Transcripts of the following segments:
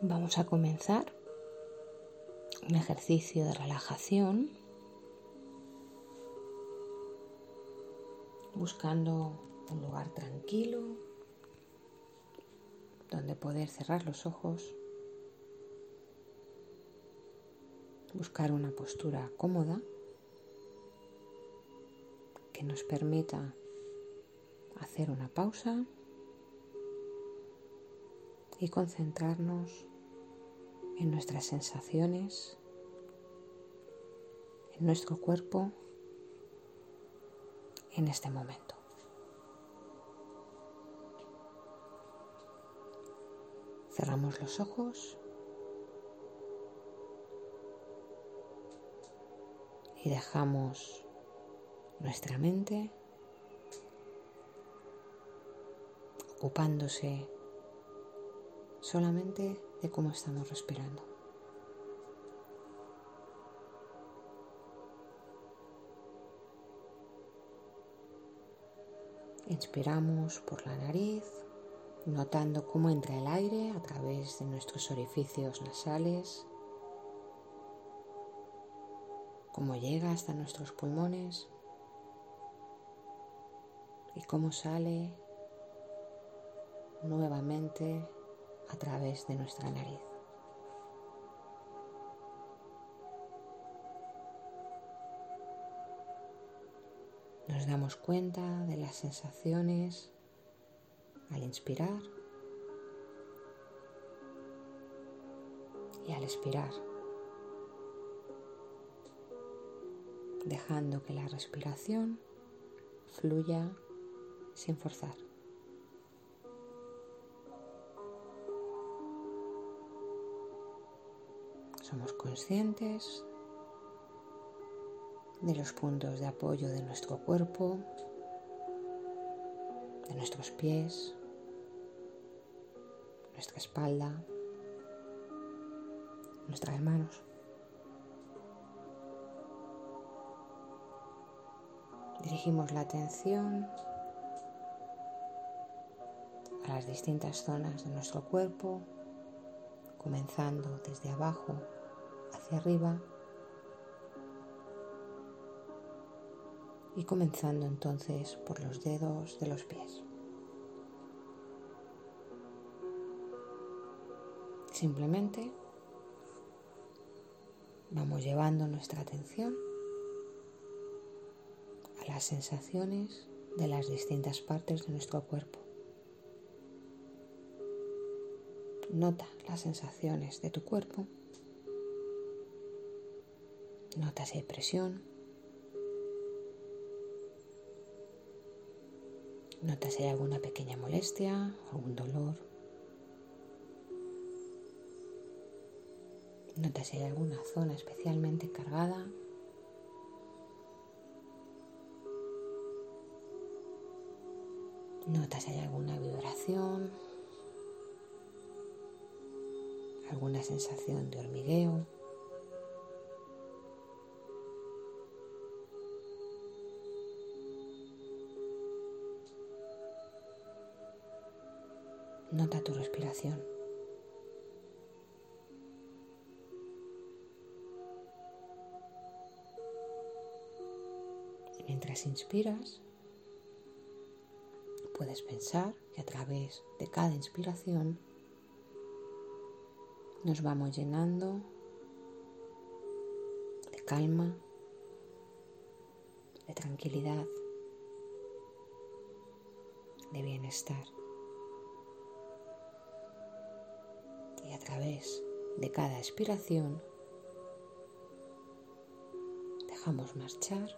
Vamos a comenzar un ejercicio de relajación buscando un lugar tranquilo donde poder cerrar los ojos, buscar una postura cómoda que nos permita hacer una pausa y concentrarnos en nuestras sensaciones, en nuestro cuerpo, en este momento. Cerramos los ojos y dejamos nuestra mente ocupándose solamente de cómo estamos respirando. Inspiramos por la nariz, notando cómo entra el aire a través de nuestros orificios nasales, cómo llega hasta nuestros pulmones y cómo sale nuevamente a través de nuestra nariz. Nos damos cuenta de las sensaciones al inspirar y al expirar, dejando que la respiración fluya sin forzar. Somos conscientes de los puntos de apoyo de nuestro cuerpo, de nuestros pies, nuestra espalda, nuestras manos. Dirigimos la atención a las distintas zonas de nuestro cuerpo, comenzando desde abajo hacia arriba y comenzando entonces por los dedos de los pies. Simplemente vamos llevando nuestra atención a las sensaciones de las distintas partes de nuestro cuerpo. Nota las sensaciones de tu cuerpo. Nota si hay presión. Nota si hay alguna pequeña molestia, algún dolor. Nota si hay alguna zona especialmente cargada. Nota si hay alguna vibración, alguna sensación de hormigueo. Nota tu respiración. Y mientras inspiras, puedes pensar que a través de cada inspiración nos vamos llenando de calma, de tranquilidad, de bienestar. Y a través de cada expiración dejamos marchar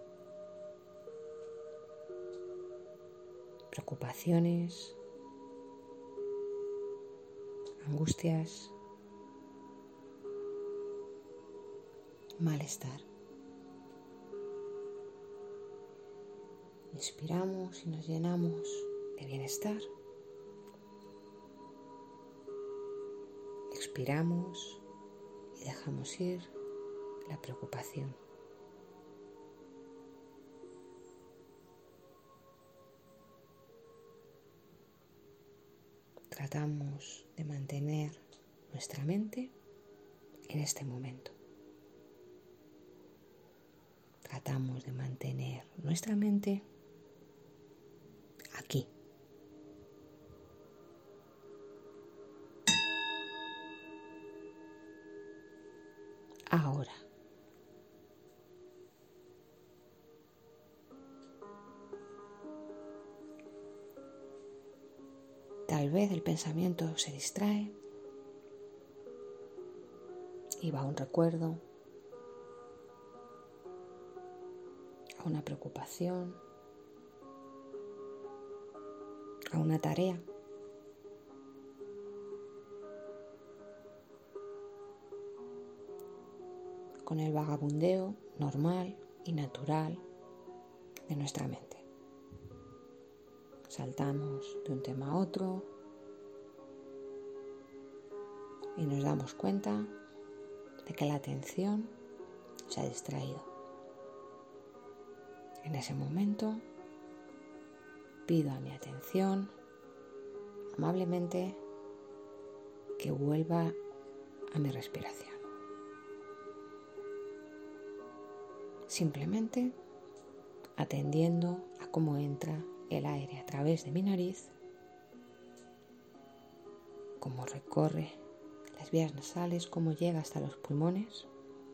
preocupaciones, angustias, malestar. Inspiramos y nos llenamos de bienestar. Expiramos y dejamos ir la preocupación. Tratamos de mantener nuestra mente en este momento. Tratamos de mantener nuestra mente aquí. Ahora. Tal vez el pensamiento se distrae y va a un recuerdo, a una preocupación, a una tarea. Con el vagabundeo normal y natural de nuestra mente. Saltamos de un tema a otro y nos damos cuenta de que la atención se ha distraído. En ese momento pido a mi atención amablemente que vuelva a mi respiración. Simplemente atendiendo a cómo entra el aire a través de mi nariz, cómo recorre las vías nasales, cómo llega hasta los pulmones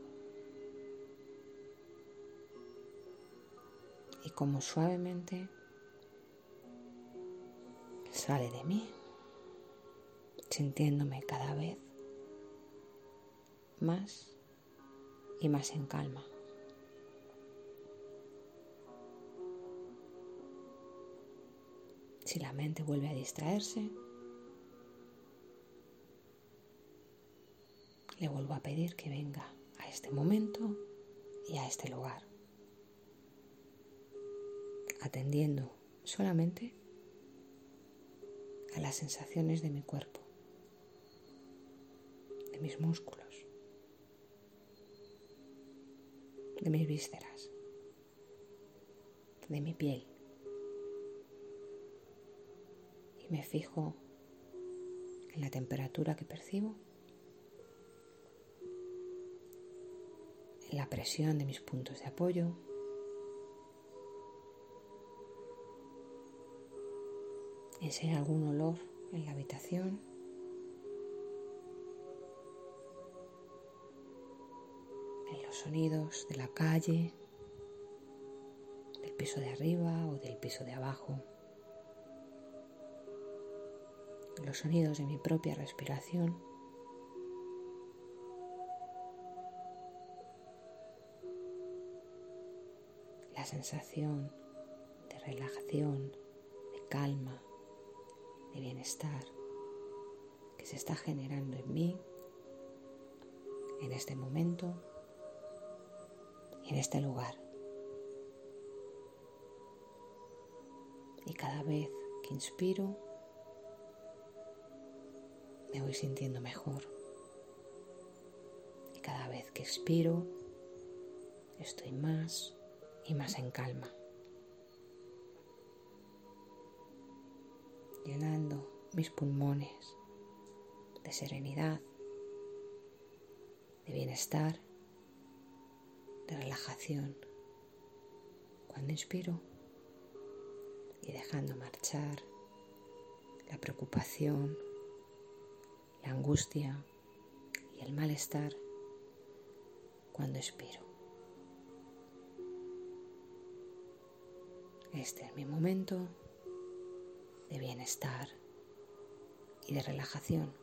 y cómo suavemente sale de mí, sintiéndome cada vez más y más en calma. Si la mente vuelve a distraerse, le vuelvo a pedir que venga a este momento y a este lugar, atendiendo solamente a las sensaciones de mi cuerpo, de mis músculos, de mis vísceras, de mi piel. Y me fijo en la temperatura que percibo, en la presión de mis puntos de apoyo, en si hay algún olor en la habitación, en los sonidos de la calle, del piso de arriba o del piso de abajo, los sonidos de mi propia respiración, la sensación de relajación, de calma, de bienestar que se está generando en mí, en este momento y en este lugar. Y cada vez que inspiro, me voy sintiendo mejor. Y cada vez que expiro, estoy más y más en calma. Llenando mis pulmones de serenidad, de bienestar, de relajación. Cuando inspiro y dejando marchar la preocupación, la angustia y el malestar cuando expiro. Este es mi momento de bienestar y de relajación.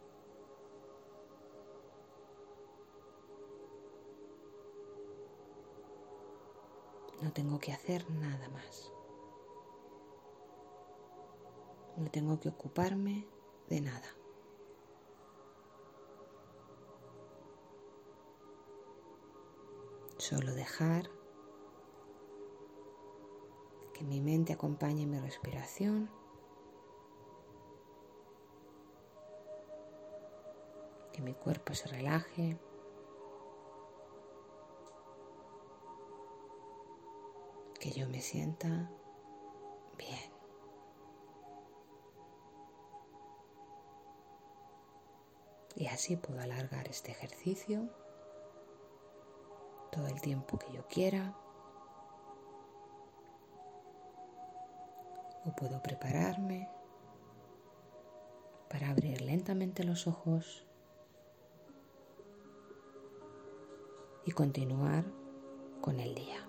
No tengo que hacer nada más. No tengo que ocuparme de nada. Solo dejar que mi mente acompañe mi respiración, que mi cuerpo se relaje, que yo me sienta bien. Y así puedo alargar este ejercicio todo el tiempo que yo quiera. O puedo prepararme para abrir lentamente los ojos y continuar con el día.